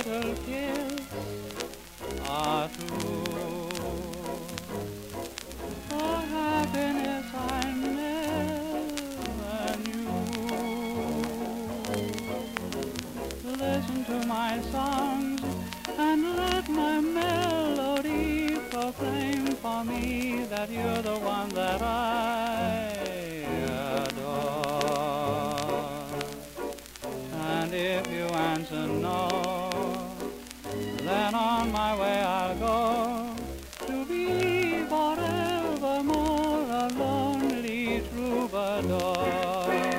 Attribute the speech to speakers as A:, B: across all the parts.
A: little kiss or two. For happiness I never knew. Listen to my songs and let my melody proclaim for me that you're the one that I adore. And if you answer no, then on my way I'll go to be forevermore a lonely troubadour.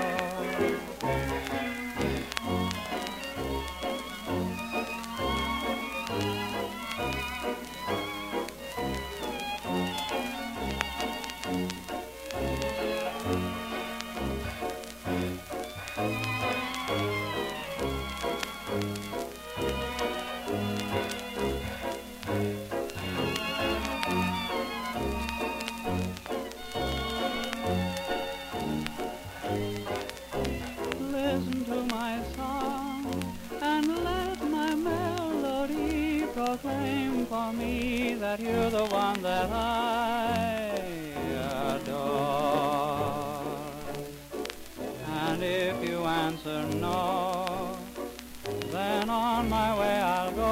A: Listen to my song and let my melody proclaim for me that you're the one that I adore. And if you answer no, then on my way I'll go